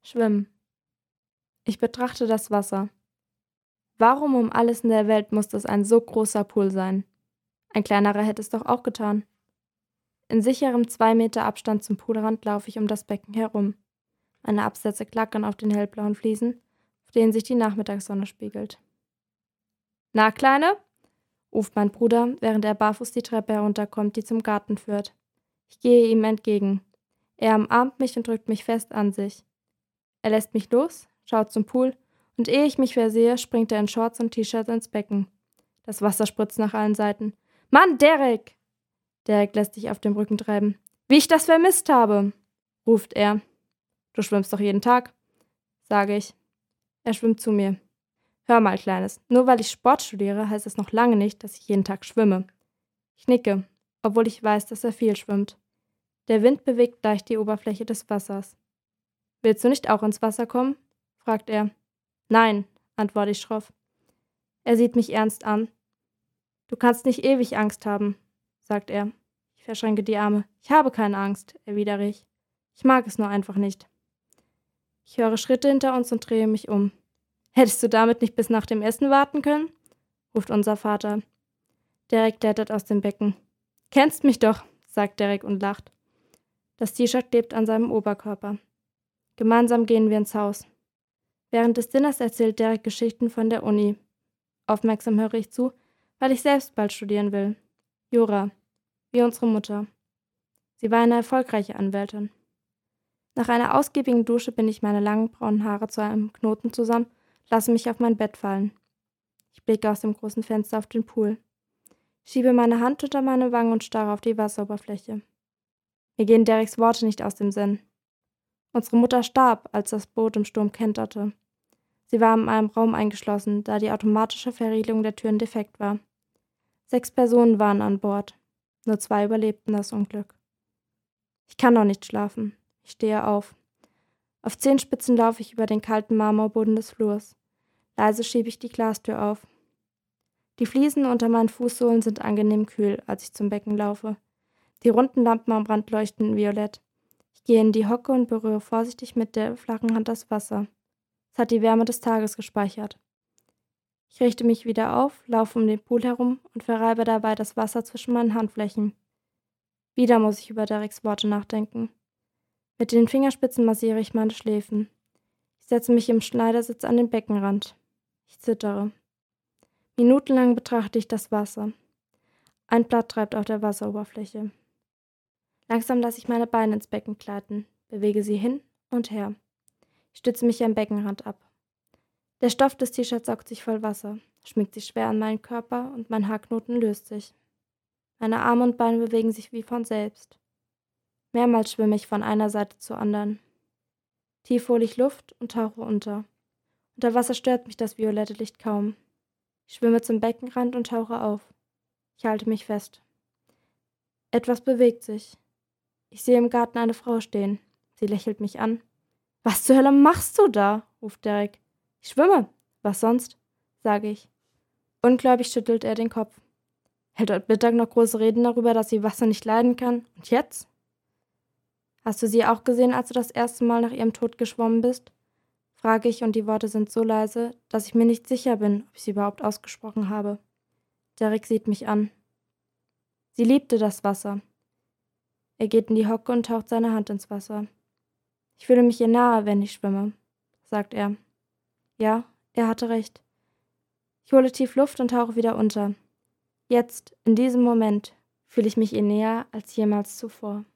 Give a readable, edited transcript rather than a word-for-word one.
Schwimmen. Ich betrachte das Wasser. Warum um alles in der Welt muss das ein so großer Pool sein? Ein kleinerer hätte es doch auch getan. In sicherem 2 Meter Abstand zum Poolrand laufe ich um das Becken herum. Meine Absätze klackern auf den hellblauen Fliesen, auf denen sich die Nachmittagssonne spiegelt. »Na, Kleine?« ruft mein Bruder, während er barfuß die Treppe herunterkommt, die zum Garten führt. Ich gehe ihm entgegen. Er umarmt mich und drückt mich fest an sich. Er lässt mich los, schaut zum Pool und ehe ich mich versehe, springt er in Shorts und T-Shirt ins Becken. Das Wasser spritzt nach allen Seiten. »Mann, Derek!« Derek lässt sich auf dem Rücken treiben. »Wie ich das vermisst habe!« ruft er. »Du schwimmst doch jeden Tag«, sage ich. Er schwimmt zu mir. »Hör mal, Kleines, nur weil ich Sport studiere, heißt es noch lange nicht, dass ich jeden Tag schwimme.« Ich nicke, obwohl ich weiß, dass er viel schwimmt. Der Wind bewegt leicht die Oberfläche des Wassers. »Willst du nicht auch ins Wasser kommen?« fragt er. »Nein«, antworte ich schroff. Er sieht mich ernst an. »Du kannst nicht ewig Angst haben«, sagt er. Ich verschränke die Arme. »Ich habe keine Angst«, erwidere ich. »Ich mag es nur einfach nicht.« Ich höre Schritte hinter uns und drehe mich um. »Hättest du damit nicht bis nach dem Essen warten können?« ruft unser Vater. Derek klettert aus dem Becken. »Kennst mich doch«, sagt Derek und lacht. Das T-Shirt klebt an seinem Oberkörper. Gemeinsam gehen wir ins Haus. Während des Dinners erzählt Derek Geschichten von der Uni. Aufmerksam höre ich zu, weil ich selbst bald studieren will. Jura, wie unsere Mutter. Sie war eine erfolgreiche Anwältin. Nach einer ausgiebigen Dusche binde ich meine langen braunen Haare zu einem Knoten zusammen, lasse mich auf mein Bett fallen. Ich blicke aus dem großen Fenster auf den Pool. Ich schiebe meine Hand unter meine Wangen und starre auf die Wasseroberfläche. Mir gehen Dereks Worte nicht aus dem Sinn. Unsere Mutter starb, als das Boot im Sturm kenterte. Sie war in einem Raum eingeschlossen, da die automatische Verriegelung der Türen defekt war. 6 Personen waren an Bord. Nur 2 überlebten das Unglück. Ich kann noch nicht schlafen. Ich stehe auf. Auf Zehenspitzen laufe ich über den kalten Marmorboden des Flurs. Leise schiebe ich die Glastür auf. Die Fliesen unter meinen Fußsohlen sind angenehm kühl, als ich zum Becken laufe. Die runden Lampen am Rand leuchten violett. Ich gehe in die Hocke und berühre vorsichtig mit der flachen Hand das Wasser. Es hat die Wärme des Tages gespeichert. Ich richte mich wieder auf, laufe um den Pool herum und verreibe dabei das Wasser zwischen meinen Handflächen. Wieder muss ich über Dereks Worte nachdenken. Mit den Fingerspitzen massiere ich meine Schläfen. Ich setze mich im Schneidersitz an den Beckenrand. Ich zittere. Minutenlang betrachte ich das Wasser. Ein Blatt treibt auf der Wasseroberfläche. Langsam lasse ich meine Beine ins Becken gleiten, bewege sie hin und her. Ich stütze mich am Beckenrand ab. Der Stoff des T-Shirts saugt sich voll Wasser, schmiegt sich schwer an meinen Körper und mein Haarknoten löst sich. Meine Arme und Beine bewegen sich wie von selbst. Mehrmals schwimme ich von einer Seite zur anderen. Tief hole ich Luft und tauche unter. Unter Wasser stört mich das violette Licht kaum. Ich schwimme zum Beckenrand und tauche auf. Ich halte mich fest. Etwas bewegt sich. Ich sehe im Garten eine Frau stehen. Sie lächelt mich an. »Was zur Hölle machst du da?« ruft Derek. »Ich schwimme. Was sonst?« sage ich. Ungläubig schüttelt er den Kopf. Hält heute Mittag noch große Reden darüber, dass sie Wasser nicht leiden kann. Und jetzt? »Hast du sie auch gesehen, als du das erste Mal nach ihrem Tod geschwommen bist?« frage ich, und die Worte sind so leise, dass ich mir nicht sicher bin, ob ich sie überhaupt ausgesprochen habe. Derek sieht mich an. Sie liebte das Wasser. Er geht in die Hocke und taucht seine Hand ins Wasser. »Ich fühle mich ihr nahe, wenn ich schwimme«, sagt er. Ja, er hatte recht. Ich hole tief Luft und tauche wieder unter. Jetzt, in diesem Moment, fühle ich mich ihr näher als jemals zuvor.